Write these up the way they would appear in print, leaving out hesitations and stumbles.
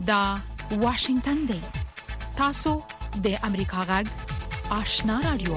دا واشنگتن دی. تاسو د امریکا غږ آشنا رادیو.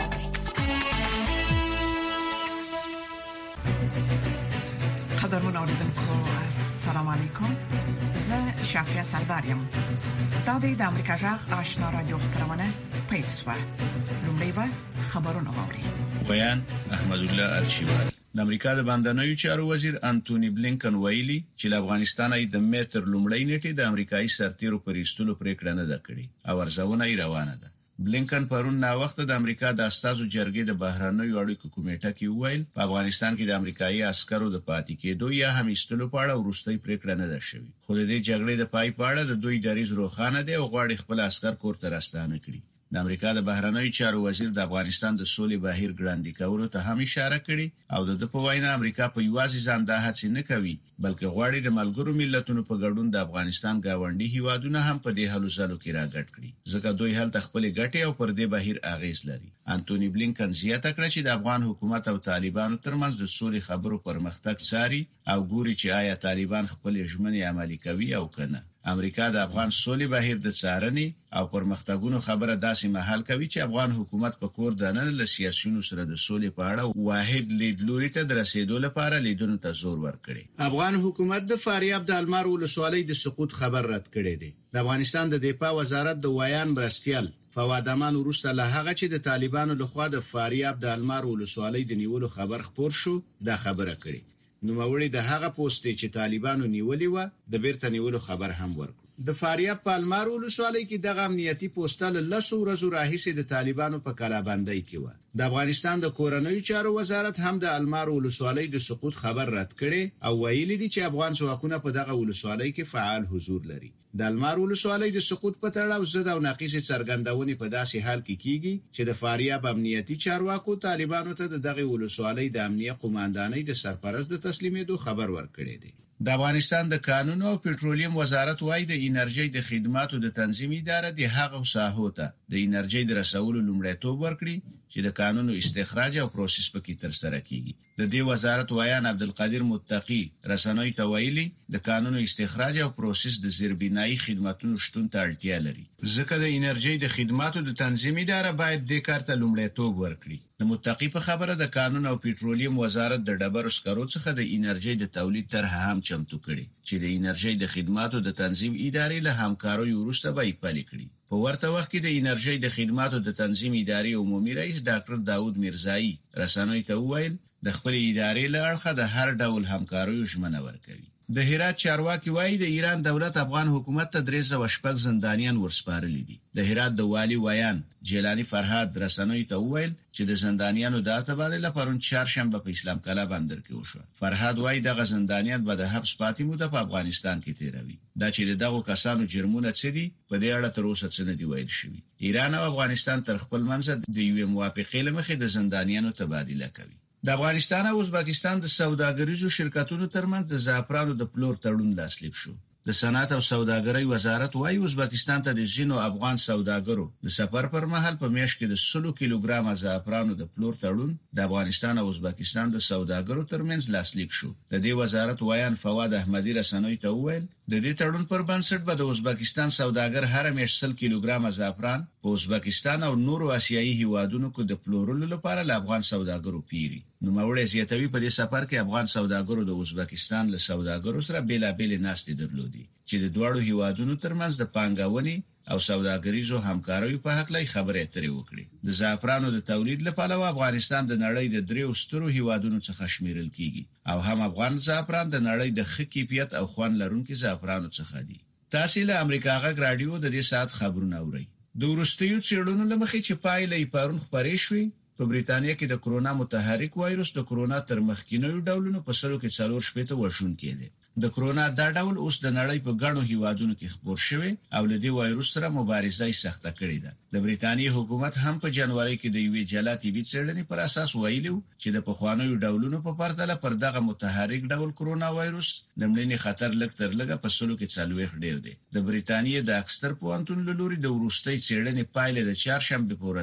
قدرمن اوریدونکو السلام علیکم. زه شافیا سردارم. دا د امریکا غږ آشنا رادیو خبرونه پیښه. لومړی به خبرونه واوري. بیان احمد الله الشیوال. د امریکا د باندنوي چارو وزیر انټونی بلینکن ویلي چې افغانستان ای د متر لومړی نیټه د امریکایي سرتیرو پر ایستلو پریکړه نه ده کړې او ارزونه یې روانه ده. بلینکن پرون نا وخت د امریکا د استازو جرګې د بهرنیو اړیکو کمیټه کې ویل په افغانستان کې د امریکایي عسکرو د پاتې کېدو یا هم ایستلو په اړه وروستۍ پریکړه نه ده شوې. خو د دې جګړې د پای په اړه د دوی دریځ روښانه دی او غواړي خپل عسكر کور ته راستانه کړي. د امریکا د بهرنیو چارو وزیر د افغانستان د سولې بهیر ګړندی کولو ته هم اشاره کړې او د په وینا امریکا په یوازې ځان د هڅې نه کوي بلکې غواړي د ملګرو ملتونو په ګډون د افغانستان گاونډي هیوادونه هم په دې هلو ځلو کې راګډ کړي ځکه دوی هلته خپل ګټې او پر دې بهیر اغیز لري. انټونی بلینکن زیاته کړه چې د افغان حکومت او طالبانو ترمنځ د سولې خبرو پرمختګ څاري او ګوري چې آیا طالبان خپل ژمنې عملي کوي او کنه. امریکا د افغان سولې بهیر د څارنې او پرمختګونو خبره داسې مهال کوي چې افغان حکومت په کور دننه له سیاسيونو سره د سولې په اړه واحد لیدلوري ته د رسیدو لپاره لیدونو ته زور ورکړي. افغان حکومت د فاریاب د المار ولسوالۍ د سقوط خبر رد کړی دی. د افغانستان د دفاع وزارت د ویان برستیال فواد امان وروسته له هغه چې د طالبانو لخوا د فاریاب د المار ولسوالۍ د نیولو خبر خپور شو دا خبره کړي. نو موري د هغه پوسټ چې طالبانو نیولې و د بیرته نیولو خبر هم ورکړ. د فاریاب په المار ولسوالۍ کې دغه امنیتي پوسټل لسو ورځو راهیسې د طالبانو په کلابندۍ کې و. د افغانستان د کورنیو چارو وزارت هم د المار ولسوالۍ د سقوط خبر رد کړي او ویلي دي چې افغان ځواکونه په دغه ولسوالۍ کې فعال حضور لري. د المار ولسوالۍ د سقوط په تړاو زده او ناقصې څرګندونې په داسې حال کې کیږي چې د فاریاب امنیتي چارواکو طالبانو ته دغه ولسوالۍ د امنیت قوماندانۍ د سرپرست د تسلیمېدو خبر ورکړی دی. د افغانستان د قانون او پټرولیم وزارت وايي د انرژي د خدماتو د تنظیم اداره د هغه ساحو ته د انرژي د رسولو لومړیتوب ورکړي چې د قانونو استخراج او پروسس پکې ترسره کیږي. د دې وزارت ویان عبدالقادر متقی رسنوي ته ویلي د قانونو استخراج او پروسس د زیربنایي خدماتو شتون ته اړتیا لري ځکه د انرژي د خدماتو د تنظیم اداره باید د کار ته لومړیتوب ورکړي. د متقی په خبره د قانون او پټرولیم وزارت د ډبرو سکرو څخه د انرژي د تولید طرح هم چمتو کړي چې د انرژي د خدماتو د تنظیم ادارې له همکارۍ وروسته به یې پلي کړي. په ورته وخت کې د انرژي د خدماتو د تنظیم ادارې عمومي رئیس ډاکټر داوود میرزایی رسنوي ته وویل د خپل ادارې له اړخه د هر ډول همکارۍ ژمنه ورکوي. د هرات چارواکي وایي د ایران دولت افغان حکومت ته 306 زندانیان ورسپارلي دي. د هرات د والی ویان جیلانی فرهاد رسنوي ته وویل چې د زندانیانو د تبادله پرون چهارشنبه په اسلام کلا بندر کې وشو. فرهاد وایي دغه زندانیان به د حبس پاتې موده په افغانستان کې تیروي. دا چې دغه کسانو جرمونه څه دي په دې اړه تر اوسه څه نه دی ویل شوی. ایران او افغانستان تر خپل منځ د یو موافقې لمخې د زندانیانو تبادله کوي. د افغانستان او ازبکستان د سوداګریزو شرکتونو ترمنځ د زعفرانو د پلور تړون لاسلیک شو. د صنعت او سوداګرۍ وزارت وايي ازبکستان ته د ځینو افغان سوداګرو د سفر پر مهال په میاشت کې د 100 کیلوګرام زعفرانو د پلور تړون د افغانستان او ازبکستان د سوداګرو ترمنځ لاسلیک شو. د دې وزارت ویان فواد احمدی رسنوي ته وویل د دې تړون پر بنسټ به د ازبکستان سوداګر هر میاشت 100 کیلوګرام زعفران په ازبکستان او نورو آسیایي هیوادونو کې د پلورلو لپاره له افغان سوداګرو پیری. نو موري زیاتوي په دې سفر کې افغان سوداګرو د ازبکستان له سوداګرو سره بیلابل ناستې درلودي چې د دوړو هیوادونو ترمنځ د پانګونې او سوداګریزو همکاریو په حق لای خبرې اترې وکړي. د زعفرانو د تولید لپاره افغانستان د نړۍ د 3 سترو هیوادونو څخه شمیرل کیږي او هم افغان زعفران د نړۍ د ښه کیفیت او خوند لرونکو زعفرانو څخه دي. تاسو له امریکا غږ رادیو د دې ساعت خبرونه اورئ. د ورستیو څېړنو لمخې چې پایلې پرون خبرې شوې په بریتانیا کې د کرونا متحرک وایروس د کرونا تر مخکینیو ډولونو په سلو کې 4 شپې ته ورشون کېده. د کرونا دا ډول اوس د نړۍ په ګڼو هیوادونو کې خپور شوی او له دې وایروس سره مبارزه سخته کړې ده. د بریتانیا حکومت هم په جنوري کې د یوې جلا طبي څېړنې پر اساس ویلو چې د پخوانیو ډولونو په پرتله پر دغه متحرک ډول کرونا وایروس د مړینې خطر لږ تر لږه په سلو کې 4 ډیر دی. د بریتانیا د اکستر پوهنتون له لوري د ورستۍ څېړنې پایله د چهارشنبه په ورځ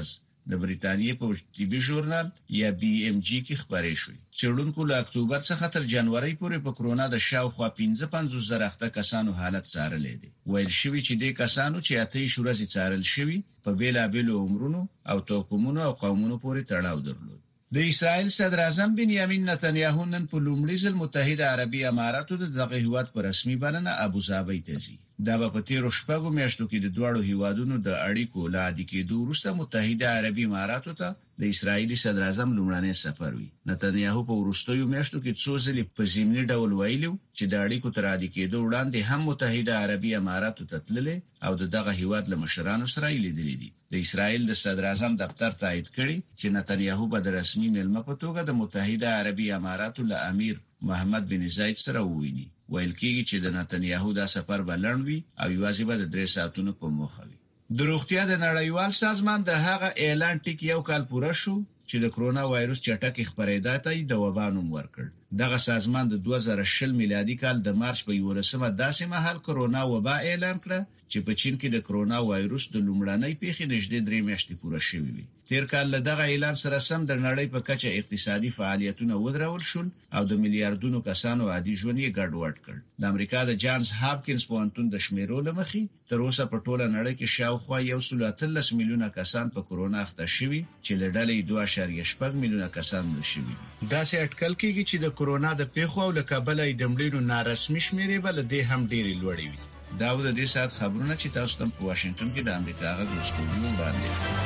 د بریتانیې په طبي ژورنال یا BMG کې خبرې شوې. څېړونکو له اکتوبر څخه تر جنوري پورې په کرونا د شاوخوا 55,000 کسانو حالت څارلې دي. ویل شوی چې د کسانو چې 28 ورځې څارل شوی په بیلابېلو عمرونو او توکمونو او قومونو پورې تړاو درلود. د اسرائیل صدر اعظم بنیامین نتنیاهو نن په لومړي ځل متحده عربي اماراتو دغه هیواد په رسمي بلنه ابوظبي ته ځي. دا په تیرو شپږو میاشتو کې د دوړو هیوادونو د اړیکو لا د کېدو وروسته متحده عربي اماراتو ته د اسرائیلي صدر اعظم لومړنی سفر وي. نتنیاهو په وروستیو میاشتو کې څو ځلې په ضمني ډول ویلو چې د اړیکو تر د کېدو وړاندې هم متحده عربي اماراتو ته تللې او دغه هیواد له مشرانو سره لیدلې دي. د اسرائیل د صدر اعظم دفتر تایید کړي چې نتنیاهو به د رسمي مېلمه په توګه د متحده عربي اماراتو له امیر محمد بن زاید سره وویني. ویل کېږي چې د نتنیاهو دا سفر به لنډ وي او یوازې به د 3 ساعتونو په موخه وي. د روغتیا د نړیوال سازمان د هغه اعلان ټیک یو کال پوره شو چې د کرونا وایروس چټک خپرېدا ته د وبا نوم ورکړ. دغه سازمان د 2020 میلادي کال د مارچ په 11مه داسې مهال کرونا وبا اعلان کړ چې په چین کې د کرونا وایروس د لومړنۍ پیښې نږدې 3 میاشتې پوره شوې وي. تیر کال له دغه اعلان سره سم د نړۍ په کچه اقتصادي فعالیتونه ودرول شول او د میلیارډونو کسانو عادي ژوند یې ګډوډ کړ. د امریکا د جانز هاپکینز پوهنتون د شمیرو لمخې تر اوسه په ټوله نړۍ کې شاوخوا 113 میلیونه کسان په کرونا اخته شوي چې له ډلې 2.8 میلیونه کسان مړ شوي. دا سه اټکل کېږي چې د کرونا د پیښو او له کابل د مړینو نارسمي شمیرې بل د هم ډېری لوړې وي. دا د دې سات خبرونه چې تاسو ته په واشنگټن کې د امریکا غږ رسولو باندې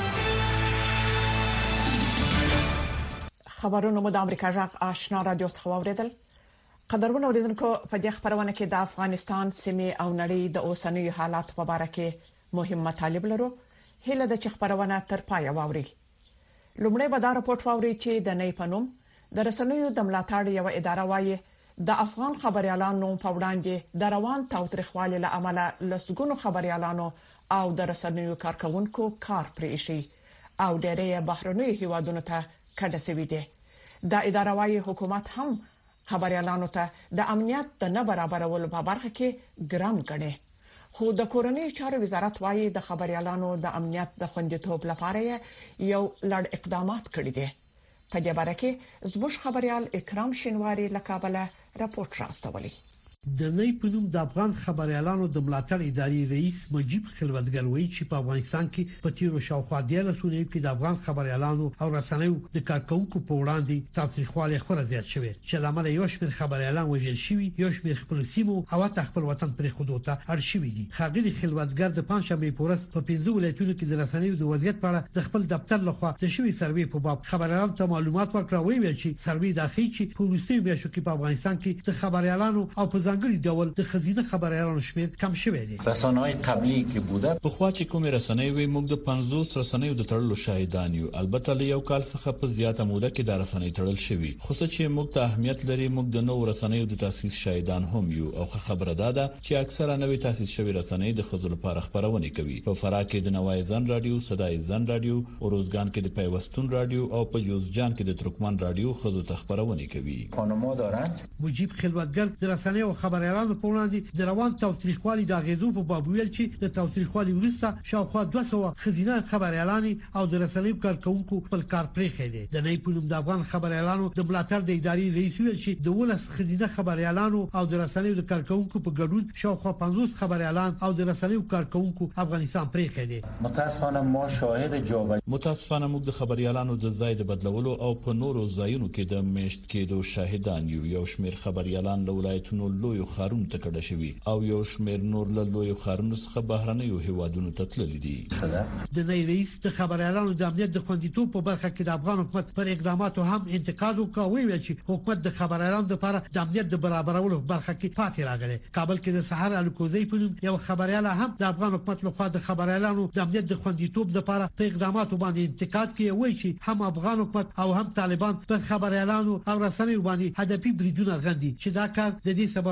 خبرونه مو د امریکا غږ آشنا رادیو څخه واوریدل. قدرمن اوریدونکو په دې خبرونه کې د افغانستان سیمه او نړۍ د اوسنیو حالات په اړه کې مهم مطالب لرو. هله د خبرونه تر پای واوري. لومړی به دا راپورټ واوري چې د نې پنوم د رسنیو د ملاتړ یو اداره وایي د افغان خبريالانو په وړاندې د روان تاوتریخوالي له امله لسګونو خبريالانو او د رسنیو کارکونکو کار پرې شي او ډېرې بهرنۍ هیوادونو ته کډه سوي دي. دا اداره وايي حکومت هم خبريالانو ته د امنیت د نه برابرولو په برخه کې ګرام ګڼي. خو د کورنۍ چارو وزارت وايي د خبريالانو د امنیت د خوندیتوب لپاره یو لړ اقدامات کړي دي. په دې باره کې زموږ خبريال اکرام شینواری له کابل راپورټ راستولی. د نې پنوم د افغان خبريالانو د ملاتړ ادارې رئیس مجيب خلوتګر وایي چې په افغانستان کې په تیرو شاوخوا 13 سنوي کې د افغان خبريالانو او رسنیو د کارکونکو په وړاندې تاوتریخوالی خورا زیات شوی چې لامل یو شمېر خبريالان وژل شوي، یو شمېر خپل سیمو او خپل وطن پرې خودو ته اړ شوي دي. خاغلی خلوتګر د پنځشنبه په ورځ په 15 ولایتونو کې د رسنیو د وضعیت په اړه د خپل دفتر لخوا د شوی سروې په باب خبريالانو ته معلومات ورکړ. ویل چې سروې داخلي چې په وروستیو میاشتو کې په افغانستان کې د خبريالانو او په ځانګړي ډول د خزینه خبريالانو شمیر کم شوی دی. رسنۍ قبلی کې بوده په خوا چې کومې رسنۍ وي موږ د 50 رسنیو د تړلو شاهدان یو. البته له یو کال څخه په زیاته موده کې د رسنۍ تړل شوی. خو چې موږ ته اهمیت لري موږ د نوو رسنیو د تاسیس شاهدان هم یو او خبره ده چې اکثره نوې تاسیس شوی رسنۍ د خزل لپاره خبرونه کوي. په فراه کې د نوای زن رادیو، صدای زن رادیو، اوروزګان کې د پیوستون رادیو او په جوزجان کې د ترکمن رادیو خزو خبرونه کوي. خانم‌ها دارند. مجيب خلوتګر د رسنیو او خبريالانو په وړاندې د روان تاوتریخوالي د غیزو په باب ویل چې د تاوتریخوالي وروسته شاوخوا 200 خزینه خبريالان او د رسنیو کارکونکو خپل کار پرې خېدي. د نې پونم د افغان خبريالانو د ملاتړ د ادارې رئیس ویل چې د ولس خزینه خبريالان او د رسنیو د کارکونکو په ګډون شاوخوا 50 خبريالان او د رسنیو کارکونکو افغانستان پرې خېدي. متاسفانه ما شاهد جابجایی متاسفانه موږ د خبريالانو د ځای د بدلولو او په نورو ځایونو کې د میشت کېدو شاهدان یو شمېر خبريالان له ولایتونو لوی خارون ته کډه شوي او یو شمېر نور له لوی خارونو څخه بهرنیو هیوادونو ته تللي دي. د نړۍ رئیس د خبريالانو د امنیت د خوندیتوب په برخه کې د افغان حکومت پر اقداماتو هم انتقاد وکوي چې حکومت د خبريالانو لپاره د امنیت د برابرولو برخه کې پاتې راغلی. کابل کې د سحر الکوزی په نوم یو خبريال هم د افغان حکومت لخوا د خبريالانو د امنیت د خوندیتوب لپاره په اقداماتو باندې انتقاد کوي. وایي چې هم افغان حکومت او هم طالبان په خبريالانو او رسنیو باندې هدفي بریدونه غندي چې دا کار د دې سبب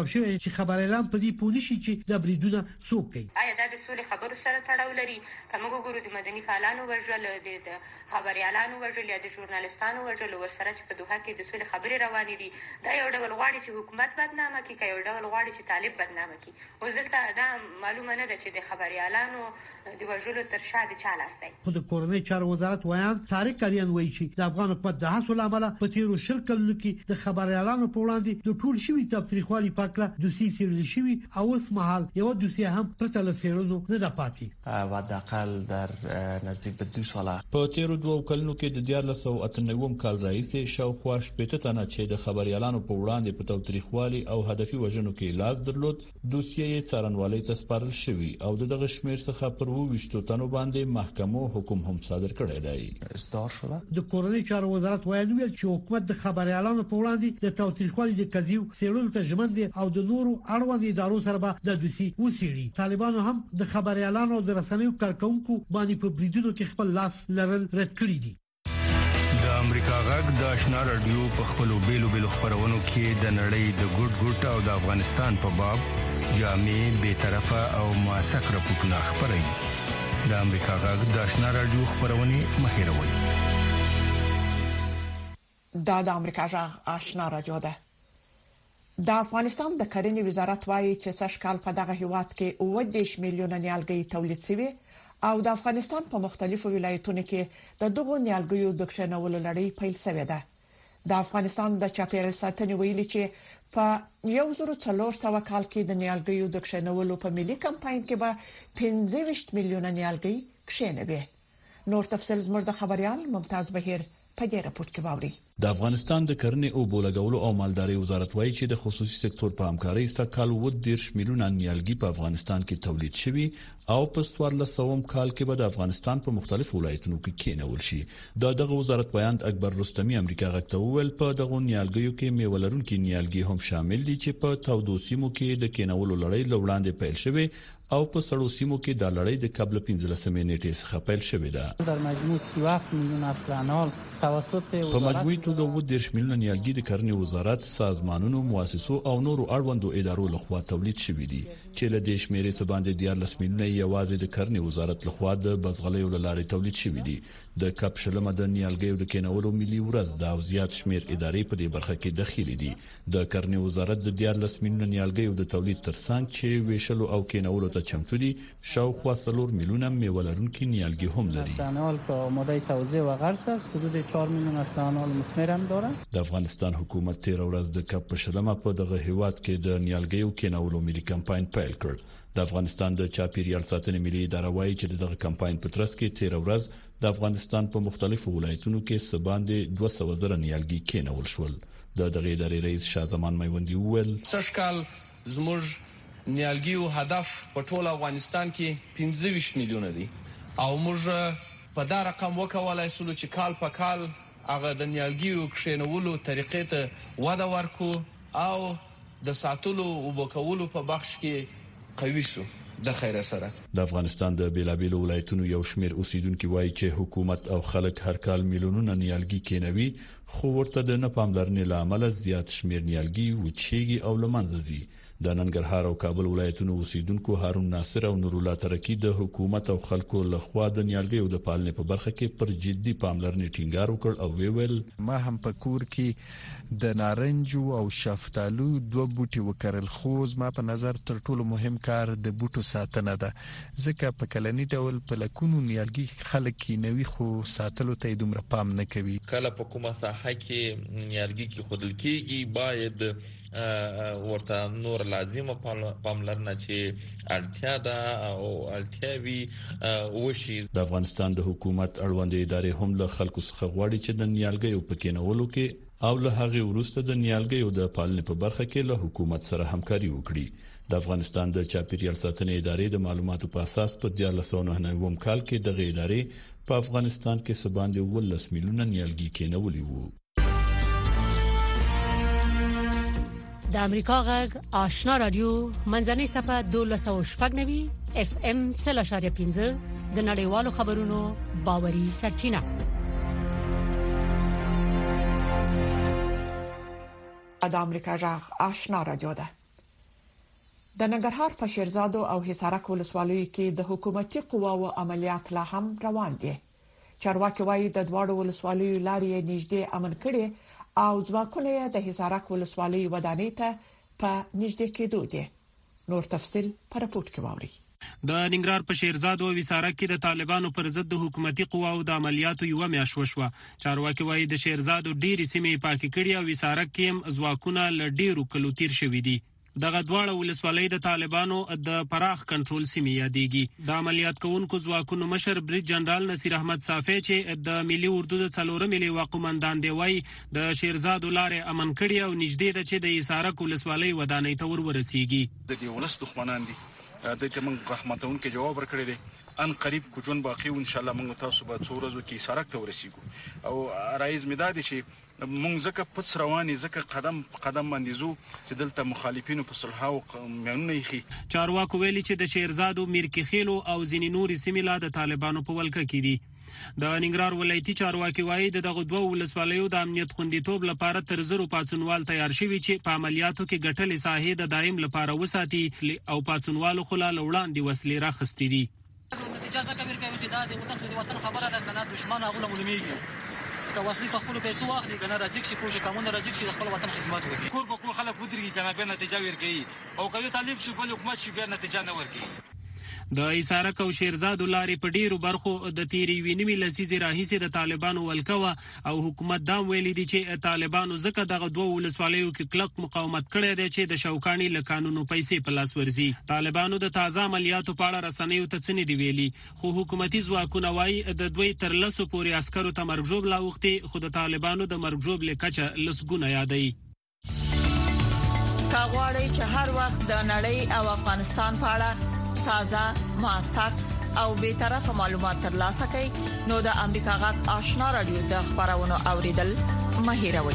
جواب شوی چې خبر اعلان په دې پونی شي چې د بریدونه څوک کوي. آیا دا د سولې خبرو سره تړاو لري؟ کومه ګورو د مدني فعالانو وژل، د خبريالانو وژل یا د ژورنالستانو وژل ورسره چې په دوحه کې د سولې خبرې روانې دي، دا یو ډول غواړي چې حکومت بدنامه کړي، یو ډول غواړي چې طالب بدنامه کړي. وزلته دا معلومه نه ده چې د خبريالانو د وژلو تر شا د چا لاس دی. خو د کورنۍ چارو وزارت وایي طارق کریان وایي چې د افغان حکومت د هڅو لامل په تیرو شل کلونو کې د خبريالانو په وړاندې د ټول شوی تاریخوالي پاکله دوسیې سیرل شوی او اوس مهال یو دوسیه هم پرته له سیرلو نه ده پاتې. و حداقل در نزدیک به 2 ساله په تیرو 2 کلونو کې د 1998 کال راهیسې شاوخوا 80 تنه چې د خبريالانو په وړاندې په تاریخوالي او هدفي وژنو کې لاس درلود دوسیې څارنوالۍ ته سپارل شوی او دغه شمیر څخه پر 20 تنو باندې محکمو حکم هم صادر کړی دی. اصدار شوه. د کورنۍ چارو وزارت وایي چې حکومت د خبريالانو په وړاندې د تاریخوالي د قضیو سیرلو ته ژمن دي او د نورو اړوند ادارو سره به د دوسیې وسیړي. طالبانو هم د خبريالانو او د رسنیو کارکونکو باندې په بریدونو کې خپل لاس لرل رد کړی دي. د امریکا غږ د آشنا رادیو په خپلو بیلو خبرونو کې د نړۍ د ګډ او د افغانستان په باب جامع به طرفه او موثق راپورټونه خبري. د امریکا غږ د آشنا رادیو خبرونه مهیروي. دا د امریکا غږ آشنا رادیو ده. د افغانستان د کرنې وزارت وایي چې سږ کال په دغه هیواد کې 10 میلیونه نیالګي تولید شوي او د افغانستان په مختلفو ولایتونو کې د دغو نیالګیو د کښینولو لړۍ پیل شوې ده. د افغانستان د چاپیریال ساتنې ویلي چې په 1400 کال کې د نیالګیو د کښینولو په ملي کمپاین کې به 15 میلیونه نیالګي کښینوي. نور تفصیل زموږ د خبريال ممتاز بهیر په دې راپورټ کې واوري. د افغانستان د کرنې او بولګولو او مالداري وزارت وایي چې د خصوصي سکتور په همکارۍ سره کال 10 میلیونه نیالګي په افغانستان کې تولید شوي او په 1400 کال کې به د افغانستان په مختلفو ولایتونو کې کېنول شي. دغه وزارت بیان اکبر رستمی امریکا غږ ته وویل په دغه نیالګیو کې میوه لرونکي نیالګي هم شامل دي چې په تودو سیمو کې د کېنولو لړۍ لوړاندې پیل شوه او په سړو سیمو کې د لړۍ د قبل 15 نیټې څخه پیل شوې ده. در مجموع 37 میلیون افغانان توسط په مجموعي توګه 10 میلیونه نیالګي د کرنې وزارت، سازمانونو، مؤسسو او نورو اړوندو ادارو لخوا تولید شوي دي چې له دې شمیرې څخه باندې 14 میلیونه یوازې د کرنې وزارت لخوا د بزغلیو لارې تولید شوي دي. د کپ شلمه د نیالګیو د کېنولو ملي ورځ د او زیات شمیر ادارې په دې برخه کې داخلي دي. د کرنې وزارت د 14 میلیونه نیالګیو د تولید ترڅنګ چې ویشلو او کېنولو ته چمتو دي شاوخوا 4 میلیونه میوه لرونکي نیالګي هم لري. استانال که آماده توزیع و غرس است حدود 4 میلیون استانال مثمر هم داره. د افغانستان حکومت تیر ورځ د کپ شلمه په دغه هیواد کې د نیالګیو کېنولو ملي کمپاین پیل کړ. د افغانستان د چاپیریال ساتنې ملي اداره وایي چې دغه کمپاین په ترڅ کې تیر ورځ د افغانستان په مختلفو ولایتونو کې سباندې 200 زره نیالګي کېنول شول. دغه ادارې رئیس شاه زمان میوندي وویل سږکال زموږ نیالګیو هدف په ټول افغانستان کې 15 میلیونه دي او موږ په دا رقم وکولای شو چې کال په کال هغه د نیالګیو کښینولو طریقې ته وده ورکو او د ساتلو او بوکولو په بخش کې قوي شو. د خیر سره د افغانستان د بیلابیلو ولایتونو یو شمیر اوسیدونکو وایي چې حکومت او خلک هر کال میلیونونه نیالګي کېنوي خو ورته د نه پاملرنې لامل زیات شمیر نیالګي وچېږي او لمنځه ځي. د ننګرهار او کابل ولایتونو اوسیدونکو هارون ناصر او نور الله ترکی د حکومت او خلکو لخوا د نیالګیو د پالنې په برخه کې پر جدي پاملرنې ټینګار وکړ او ویل ما هم په کور کې د نارنجو او شفتالو 2 بوټي وکرل خو زما په نظر تر ټولو مهم کار د بوټو ساتنه ده ځکه په کلنی ډول په لکونو نیالګي خلک کینوي خو ساتلو ته دومره پام نه کوي. کله په کومه ساحه کې نیالګي کې خودل کېږي باید ورته نور لازمه پاملرنه چې اړتیا ده او اړتیاوي وشي. د افغانستان د حکومت اړوند ادارې هم له خلکو څخه غواړي چې د نیالګیو په کېنولو کې او له هغه وروسته د نیالګیو د پالنې په برخه کې له حکومت سره همکاري وکړي. د افغانستان د چاپیریال ساتنې ادارې د معلوماتو په اساس په 1999 کال کې دغه ادارې په افغانستان کې سباندې 10 میلیونه نیالګي کېنولي وو. د امریکا غږ آشنا رادیو منځنۍ صفه 1290 اف ام 0.5 د نړیوالو خبرونو باوري سرچینه. د امریکا غږ آشنا رادیو ده. د ننګرهار په شیرزادو او حصارک ولسوالیو کې د حکومتي قواو عملیات لا هم روان دي. چارواکي وايي د دواړو ولسوالیو لارې نږدې امن کړي او ځواکونه د حصارک ولسوالۍ ودانۍ ته په نږدې کېدو دي. نور تفصيل په راپورټ کې واوري. د ننګرهار په شیرزادو او حصارک کې د طالبانو پر ضد د حکومتي قواو د عملیاتو یو میاشت وشوه. چارواکي وايي د شیرزادو ډېری سیمې پاکې کړي او حصارک کې هم ځواکونه ل ډېرو کلو تیر شوي دي. دغه دواړه ولسوالۍ د طالبانو د پراخ کنټرول سیمې یادېږي. د عملیات کوونکو ځواکونو مشر بریج جنرال نصیر احمد صافی چې د ملي اردو د 4 ملي قومندان دی وایي د شیرزادو لارې امن کړي او نږدې ده چې د حصارک ولسوالۍ ودانۍ ته ورسیږي. د دې ولس دښمنان دي د کوم رحمتون کې جواب ورکړي دي ان قریب کو جون باقی ان شاء الله موږ تاسو به څو ورځې کې حصارک ته ورسیږو او رئیس مداد شي موږ زکه پڅ رواني زکه قدم قدم باندې زو چې دلته مخالفینو په صلح او مېنونه یخي. چارواکو ویلي چې د شیرزادو میرکخیلو او ځینې نورې سیمې لا د طالبانو په ولکه کې دي. د ننګرهار ولایتي چارواکي وايي دغه دوه ولسوالیو د امنیت خوندیتوب لپاره تر زرو پاتونوال تیار شوي چې په عملیاتو کې ګټلې ساحې د دایم لپاره وساتي او پاتونوالو خلا لوړاندې وسلې راخستې دي. نتیجه دا کوي چې دا د وطن خبره ده کنه دښمن هغه لمولمیږي که وسلې په خپل پیسو واخلي کنه راځي چې کوم کومه راځي چې خپل وطن خدمت وکړي کور په کور خلک ودرېږي کنه به نتیجه ورکړي او کله طالب شي بل حکومت شي به نتیجه نه ورکړي. د حصارک او شیرزادو لارې په ډیرو برخو د تیری وینمي لسیزې راهیسې د طالبانو ولکوه او حکومت دا ویلي دي چې طالبانو ځکه دغه دوه ولسوالیو کې کلک مقاومت کړی دی چې د شوکانی له قانونو پیسې په لاس ورځي. طالبانو د تازه عملیاتو په اړه رسنیو ته څه نه دی ویلي خو حکومتي ځواکونه وايي د دوی تر لسو پورې عسکرو ته مرګ ژوب لا وختي خو د طالبانو د مرګ ژوب لکچه لسګونه یادوي. کاغوري چې هر وخت د نړۍ او افغانستان په اړه تازه موثق او به طرفه معلومات ترلاسه کړئ نو د امریکا غږ آشنا رادیو د خبرونو اوریدل مهیروي.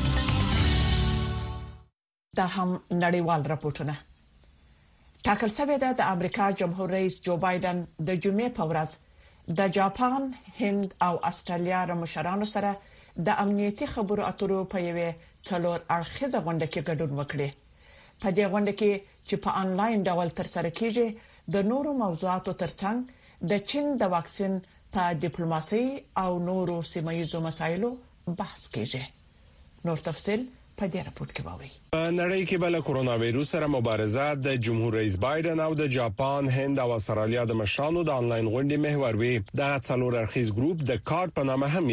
دا هم نړیوال راپورټونه. ټاکل شوی دی د امریکا جمهور رئیس جو بایدن د جمعې په ورځ د جاپان، هند او استرالیا مشرانو سره د امنیتي خبرو اترو په یوه څلور اړخیزه غونډه کې ګډون وکړي. په دې غونډه کې چې په انلاین ډول ترسره کیږي د نورو موضوعاتو ترڅنګ د چین د واکسین په ډیپلوماسي او نورو سیمایي مسایلو بحث کیږي. نور تفصيل په دې راپورټ کې واوري. په نړۍ کې بل کورونا وایروس سره مبارزه د جمهور رئیس بایدن او د جاپان، هند او استرالیا د مشرانو د انلاین غونډې محور وي. د څلور اړخیز ګروپ د کارت په نامه هم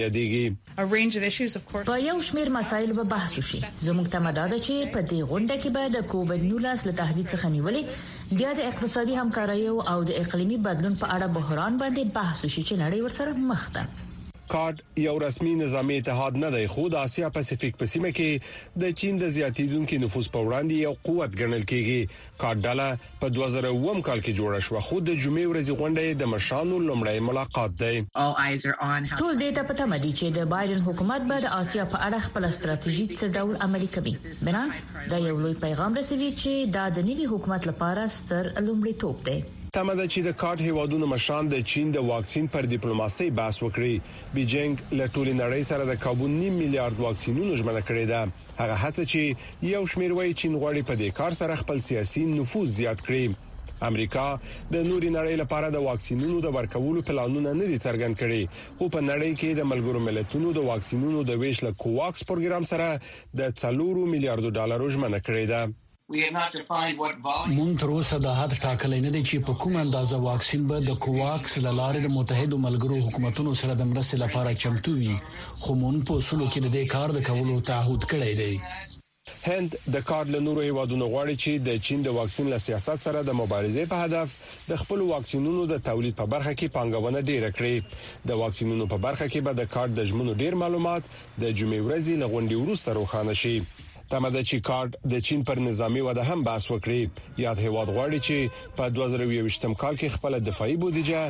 یادېږي. په یو شمېر مسایل به بحث وشي. زموږ تمه ده چې په دې غونډه کې به د کووډ-19 له تهدید څخه نیولې بیا د اقتصادي همکاریو او د اقلیمي بدلون په اړه بحران باندې بحث وشي چې نړۍ ورسره مخ ده. کارت یو رسمي نظامی اتحاد نه دی خو د اسیا پاسفیک په سیمه کې د چین د زیاتیدونکو نفوذ په وړاندې یو قوت ګڼل کیږي. کارت ډله په 2001 کال کې جوړه شو خو د جمعې ورځې غونډې د مشرانو لومړی ملاقات دی. ټول دې ته پته مدي چې د بایدن حکومت به د اسیا په اړه خپل ستراتیژي څه ډول عملي کوي. بنا دا یو لوی پیغام رسوي چې دا د نوي حکومت لپاره ستر لومړیتوب دی. تمه ده چې د کارت هیوادونو مشران د چین د واکسین پر ډیپلوماسي بحث وکړي. بیجینګ له ټولې نړۍ سره د کابو 9 میلیارډ واکسینونو ژمنه کړې ده. هغه هڅه چې یو شمېر وایي چین غواړي په دې کار سره خپل سیاسي نفوذ زیات کړي. امریکا د نوري نړۍ لپاره د واکسینونو د ورکولو پلانونه نه دي څرګند کړي خو په نړۍ کې د ملګرو ملتونو د واکسینونو د ویش له کوواکس پروګرام سره د 4 میلیارډ ډالر ژمنه کړې ده. مونږ تر اوسه د حد ټاکلې نه دي چې په کوم اندازه واکسین به د کوواکس لاره د متحده ملګرو حکومتونو سره د مرستې لپاره چمتو وي خو مونږ په اصول کې د دې کار د کولو تعهد کړی دی. هند د کار له نورو هیوادونو غواړي چې د چین د واکسین له سیاست سره د مبارزې په هدف د خپل واکسینونو د تولید په برخه کې پانګونه ډیره کړي. د واکسینونو په برخه کې به د کار د ژمنو ډیر معلومات د جمعې ورځې له غونډې وروسته روښانه شي. تمه ده چې کارت د چین پر نظامی وده هم بحث وکړي. یاد هیواد غواړي چې په 2020 کال کې خپل دفاعي بودیجه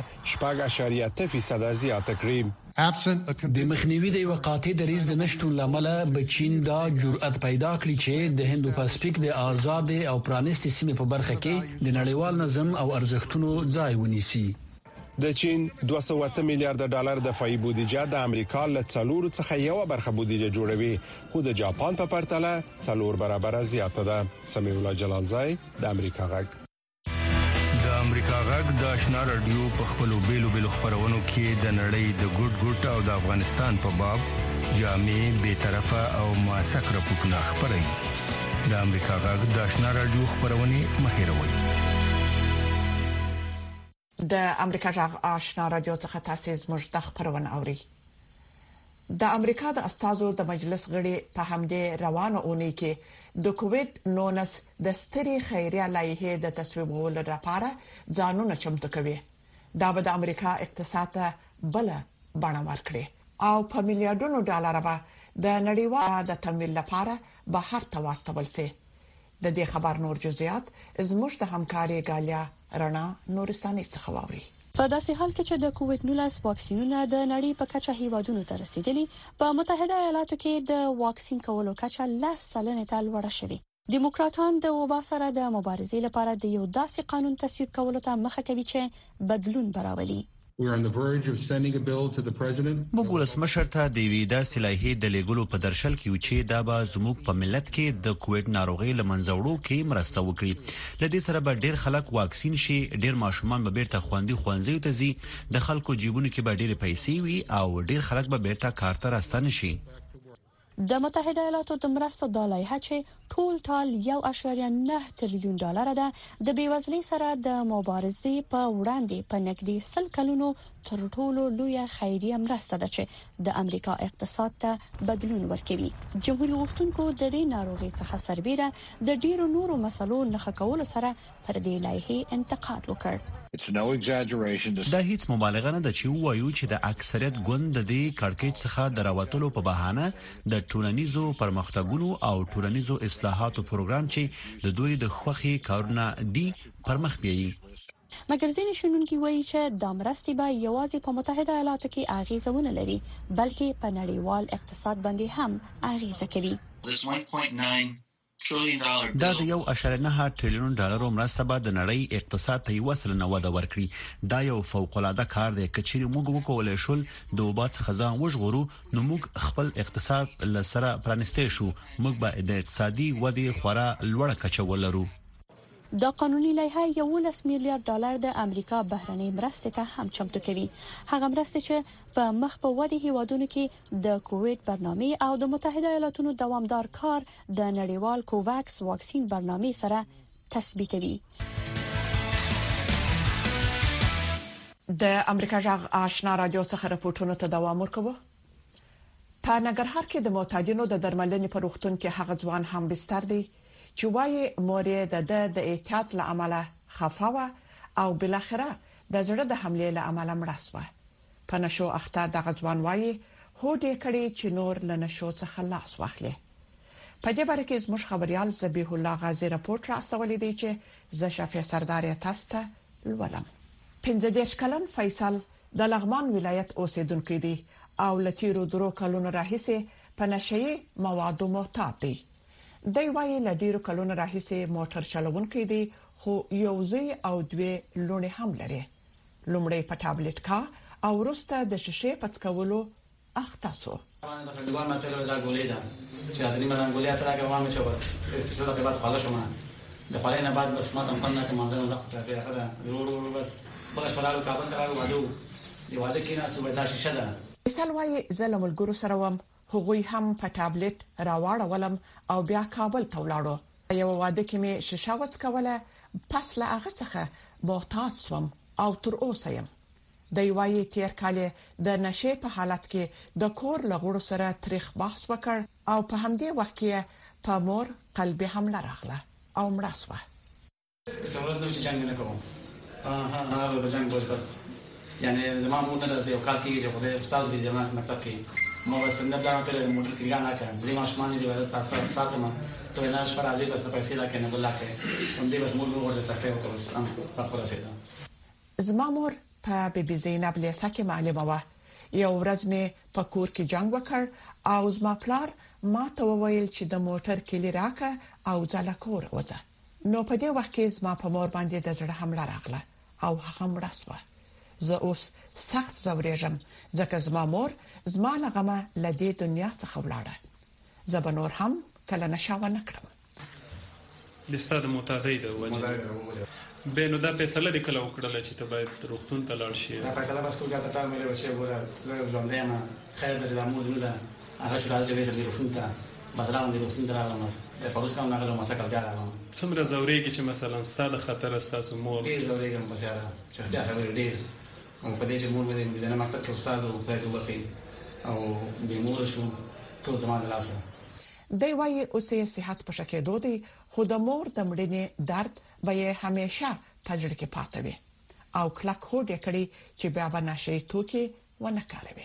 4.8% زیاته کړي. د مخنیوي د یو قاطع دریځ د نشټون لامل به چین دا جرأت پیدا کړی چې د هندو پاسفیک د آزاد او پرانیستي سیمې په برخه کې د نړیوال نظم او ارزښتونو ځای ونیسي. د چین 208 میلیارډ ډالر دفاعي بودیجه د امریکا له 4 څخه یو برخه بودیجه جوړوي، خو د جاپان په پرتله 4 برابر زیاته ده. سمیع الله جلالزای د امریکا غږ. د امریکا غږ د آشنا رادیو په خپلو بیلو خبرونو کې د نړۍ د ګډ او د افغانستان په باب جامع به طرفه او موثق راپورټونه خبري. د امریکا غږ د آشنا رادیو خبرونه مهیروي. د امریکا غږ آشنا رادیو څخه تاسو زموږ د خبرونه اوري. د امریکا د استازو د مجلس غړي په همدې روانه اونۍ کې د کووید-19 د ستري خیریه لایحې د تصویبولو لپاره ځانونه چمتو کوي. دا به د امریکا اقتصاد ته بل بڼه ورکړي او په میلیارډونو ډالر به د نړیوال د تمویل لپاره بهر ته واستول شي. د دې خبر نور جزئیات زموږ د همکاري غالیا رڼا نورستاني څخه واوري. په داسې حال کې چې د کووید-19 واکسینونه د نړۍ په کچه هیوادونو ته رسیدلي، په متحده ایالاتو کې د واکسین کولو کچه 10% ته لوړه شوې. دیموکراتان د وبا سره د مبارزې لپاره د یو داسې قانون تصویب کولو ته مخه کوي چې بدلون براولي. موږ ولسمشر ته د ویدا صلاحیت د لګولو په درشل کې چې دا به زموږ په ملت کې د کووید ناروغي لمنځوړو کې مرسته وکړي. لدې سره به ډیر خلک واکسین شي، ډیر ماشومان به بیرته خوندي ته ځي، د خلکو جیبونو کې به ډیر پیسې وي او ډیر خلک به بیرته کار ته راستنه شي. د متحده ایالاتو د مرستو د لایحه چې ټول 1.9 تریلیون ډالر ده، د بیوزلۍ سره د مبارزې په وړاندې په نږدې 100 کلونو تر ټولو لویه خیریه مرسته ده چې د امریکا اقتصاد ته بدلون ورکوي. جمهوریت غوښتونکو د دې ناروغي څخه سربېره د ډیرو نورو مسلو نښه کول سره پر دې لایحه انتقاد وکړ. دا هیڅ مبالغه نه ده چې وایو چې د اکثریت ګوند د دې کړکېچ څخه دراوتلو په بهانه د ټولنیزو پرمختګونو او ټولنیزو اصلاحاتو پروګرام چې د دوی د خوخي کارونه دي پرمخ بیایي. مګر ځینې شنونکي وایي چې د مرستې به یوازې په متحده ایالاتو کې اغیزه ونه لري، بلکې په نړیوال اقتصاد باندې هم اغیزه کوي. دا د 1.9 تریلیون ډالرو مرسته به د نړۍ اقتصاد ته وصل نه وده ورکړي. دا یو فوق العاده کار دی. کچېرې موږ وکولای شول د وبات خزان وژغورو، نو موږ خپل اقتصاد لسره پرانستې شو. موږ به د اقتصادي ودې خورا لوړه کچه ولرو. د قانوني لایحه 11 میلیارډ ډالر د امریکا بهرنۍ مرستې ته هم چمتو کوي. هغه مرستې چې په مخ په ودی هیوادونو کې د کووید برنامه او د متحده ایالاتو دوامدار کار د نړیوال کوواکس واکسین برنامه سره تثبیتوي. د امریکا غږ آشنا رادیو څخه راپورټونه ته دوام ورکوي. په ننګرهار کې د معتادینو د درملنې په روغتون کې هغه ځوان هم بستر دی چې وايي مورې د احتیاط له عمله خفاوه او بل اخره د زړه د حمله له عمله مړه شوه. په نشو اخته د غځوان وايي هو دې کړي چې نور له نشو څخه لاس واخلي. په دې باره کې زموږ خبريال ذبیح الله غازی راپورټ راستولی دی چې زشافي سردار تاسو ته ولوم. 15 کلن فیصل د لغمان ولایت اوسیدونکو دی او لتیرو درو کلونو راهیسه په نشي موادو معتاد دی. دوی وايي له ډیرو کلونو راهیسه موټر چلوونکي دي، خو یو ځای او دوی لونې هم لري. لومړی په ټابلیټ کا او وروسته د شیشې پڅکولو اخته سو. دیوال ماته دا ګولې ده چې ادري مې ګولې اتره کې وامه چې بس استفاده کې بعد خلاص شوم. د خلای نه بعد بس ما تم فن کې منځنه ده په هغه ضرور بس بغش پرالو کابل ترالو وادو دی واده کې نه سو دا شیشه ده. مثال وايي زلم الګورو سره وم، هغوی هم په ټابلیټ راوړولم او بیا کابل ته ولاړو. یو واده کې مې شیشه وڅکوله، پس له هغه څخه معتاد شوم او تر اوسه یم. د یوای تیر کال د نشه په حالت کې د کور لغړو سره تاریخ بحث وکړ او په همدې وخت کې په مور قلبي حمله راغله او مړه شوه. څومره د جنگ نه کوم هغه د جنگ دوج بس یعنی زمان مو نه د یو کال کې چې خدای استاد به زمان مکتب کې مو بس نه بلانه ته موټر کې غاڼه کړم. دې ماشمان دې ورته تاسو ساتم ته نه شپه راځي بس پیسې لا کنه بل لا کې هم دې بس مور ورته سکه وکړ بس ام په خلاص ده. زما مور په بیبي زینب لیسا کې معلمه وه. یو ورځ مې په کور کې جنگ وکړ او زما پلار ما ته وویل چې د موټر کلی راکه او ځاله کور وځه. نو په دې وخت کې زما په مور باندې د زړه حمله راغله او هغه مړه شوه. زه اوس سخت زورېږم ځکه زما مور زما لغمه لدې دنیا څخه ولاړه. زبنور هم کله نشاو نه کړم. د ستاسو متحده وجه به نو دا فیصله د کله وکړه چې ته باید روغتون ته لاړ شې. دا فیصله بس کوم ته تا مې بچي ګوره زه ژوندې ما خیر د زموږ نه ده هغه شو راځي چې روغتون ته بدلام د روغتون ته راغلم. په روس کوم نه ما څه کار راغلم. څومره زورېږي چې مثلا ستاسو خطر ستاسو مور ډېر زورېږم بس یاره چې دا خبر ډېر او په دې چې مور مې د نه مکتب کې استاد او په دې وخت او د مور شو ټول زمانه لاسه دی وايي اوسې صحت په شکه دودي خو د مور د مړینې درد به همیشه تجربه کې پاتې وي او کلک هوډ یې کړی چې بیا به نشي توکي ونه کاروي.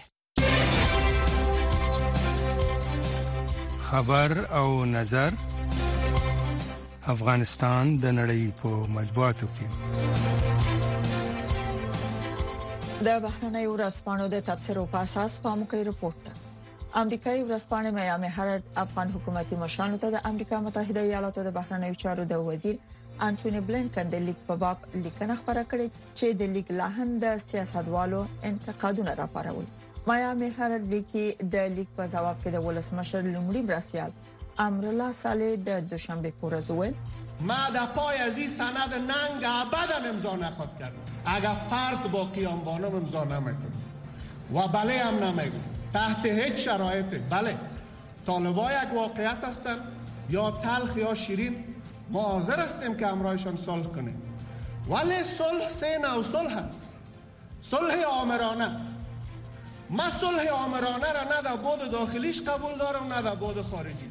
خبر او نظر افغانستان د نړۍ په مطبوعاتو کې د بهرنۍ ورځپاڼو د تبصرو په اساس پاموکي رپورت ده. امریکایي ورځپاڼه میامي هرالد افغان حکومتي مشرانو ته د امریکا متحده ایالاتو د بهرنیو چارو د وزیر انټونی بلینکن د لیک په باب لیکنه خبره کړې چې د لیک لاهن د سیاستوالو انتقادونه راپارول. میامي هرالد لیکي د لیک په جواب کې د ولسمشر لومړي مرستیال امرالله صالح د دوشنبه ورځ وویل ما در پای از این سند ننگ ابدا امضا نخواهد کرد اگر فرد با قیام بانم امضا نمیکنه و بله هم نمیگم تحت هیچ شرایطی. بله طالبان یک واقعیت هستند یا تلخ یا شیرین ما حاضر هستیم که همراهشان صلح کنیم ولی صلح سه نوع صلح هست. صلح آمرانه ما صلح آمرانه را نه در بعد داخلیش قبول دارم نه در بعد خارجیش.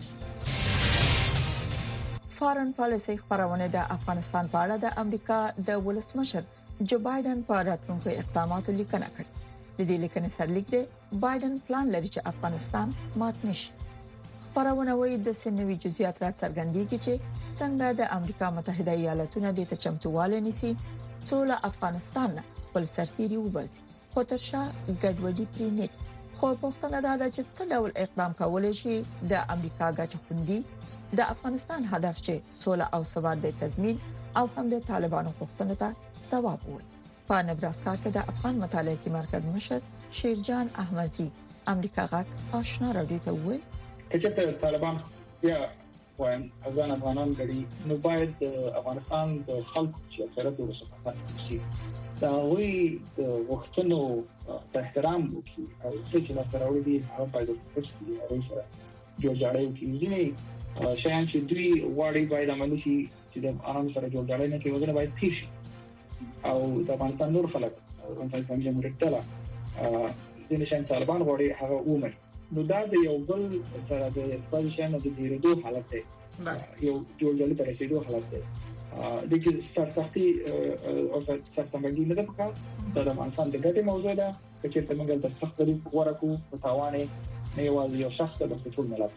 فارن پالیسي خبرونه د افغانستان په اړه د امریکا د ولسمشر جو بایدن په راتلونکو اقداماتو لیکنه کړې. د دې لیکنې سرلیک دی بایدن پلان لري چې افغانستان مات نشي. خبرونه وايي د سنوي جزئیات را څرګندېږي چې څنګه د امریکا متحده ایالاتونو د چمتوواله نيسي څول افغانستان خپل سرتيري وباسي. خو ترشا ګډوډي پرې نه خو پښتنه دا چې څه ډول اقدام کولای شي د امریکا ګټه خوندي د افغانستان هدف چې سوله او ثبات د تضمین او هم د طالبانو پښتنو ته ځواب وي. په نبراسکا کې د افغان مطالعاتي مرکز مشر شیرجان احمدی امریکا غاټ آشنا راډیو ته وویل چې طالبان یا وایم افغان افغانان غړي نو باید افغانستان د خلکو چې اکثریت ورسره شي دا وی د وختونو احترام وکړي او چې لا سره ودی هغه باید وکړي او سره جوړجاړی وکړي. ځینې شیان چې دوی واړی باید عملي شي چې د آرام سره جوړجاړی نه کوي وګړي باید تیش او د افغانستان نور خلک افغانستان جمهوریت ته ځینې شیان طالبان غواړي هغه ومني. نو دا د یو بل سره د پوزیشن د ډیرېدو حالت دی یو جوړجاړی پر رسیدو حالت دی د چې سختي او سختمګي نه ده پکار دا د افغانستان د ګټې موضوع ده چې څنګه د سخت لري ورکو په تاوانې نه یوازې یو شخص د ټول ملت.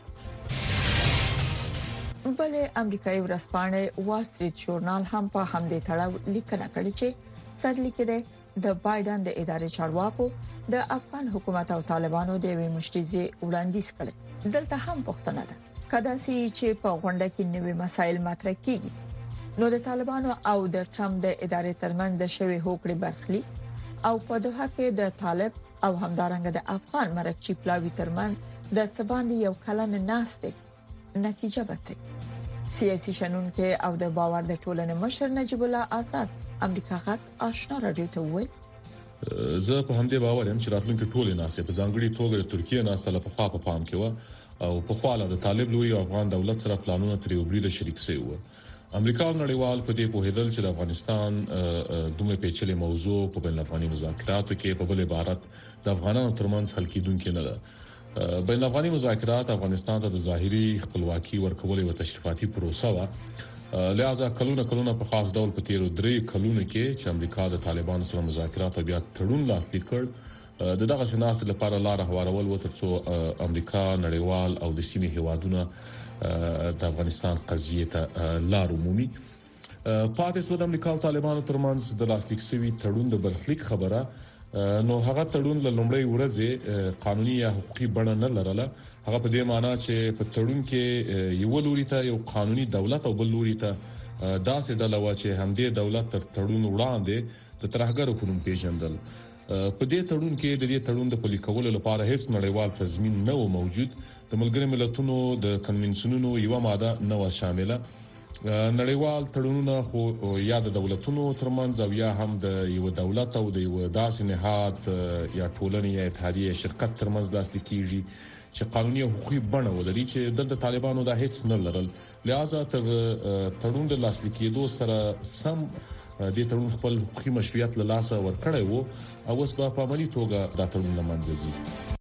بل امریکایي ورځپاڼه وال سټریټ ژورنال هم په همدې تړاو لیکنه کړې چې سرلیک دی د بایدن د ادارې چارواکو د افغان حکومت او طالبانو د وی مشتري وړاندیز کړي. دلته هم پښتنه ده کدا چې په غونډه کې نوې مسایل مطرح کیږي نو د طالبانو او د ټرمپ د ادارې ترمنځ د شوی هوکړې برخلي او په دوحه کې د طالب او همدارنګه د افغان مرکچی پلاوی ترمنځ د سباندې یو کلن ناشته نتیجه بچي. سیاسي شنونکو او د باور د ټولنې مشر نجیب الله آزاد امریکا غاټ آشنا راډیو ته وویل زه په همدې باور یم چې راتلونکي ټولې ناسې په ځانګړي توګه د ترکیه ناسه په خوا په پام کې و او په خواله د طالب لوی افغان دولت سره پلانونه ترې وبریده شریک شوی و. امریکا او نړیوال په دې پوهیدل چې د افغانستان دومره پیچلې موضوع په بین الافغاني مذاکراتو کې په بل عبارت د افغانانو ترمنځ حل کېدونکې نه ده. بین الافغاني مذاکرات افغانستان ته د ظاهري خپلواکي ورکول او تشریفاتي پروسه و لہذا کلونه په خاص ډول په تیرو 3 کلونو کې چې امریکا د طالبانو سره مذاکرات او بیا تړون لاسلیک کړ دغه سناست لپاره لار هوارول و ترڅو امریکا نړیوال او د سیمې هیوادونه د افغانستان قضیه ته لار عمومي پاتې سو د امریکا او طالبانو ترمنځ د لاسلیک شوی تړون د برخلیک خبره نو هغه تړون لومړی ورځې قانوني یا حقوقي بڼه نه لرله. هغه په دې معنی چې په تړون کې یو لوري ته یو قانوني دولت او بل لوري ته داسې ډله و چې همدې دولت تر تړون وړاندې د ترهګرو په نوم پیژندل. په دې تړون کې د دې تړون د پلي کولو لپاره هیڅ نړیوال تضمین نه و موجود. د ملګرو ملتونو د کنونسیونونو یو ماده نه و شامله. نړیوال تړونونه خو یا د دولتونو ترمنځ او یا هم د یو دولت او د یو داسې نهاد یا ټولنې یا اتحادیه شرکت ترمنځ لاسلیک کیږي چې قانوني او حقوقي بڼه ولري چې د طالبانو د هیڅ نه لرل. لہذا تړون د لاسلیک کېدو سره سم د تړون خپل حقوقي مشروعیت له لاسه ورکړی وو او اوس په عملی توګه دا تړون لمنځه ځي.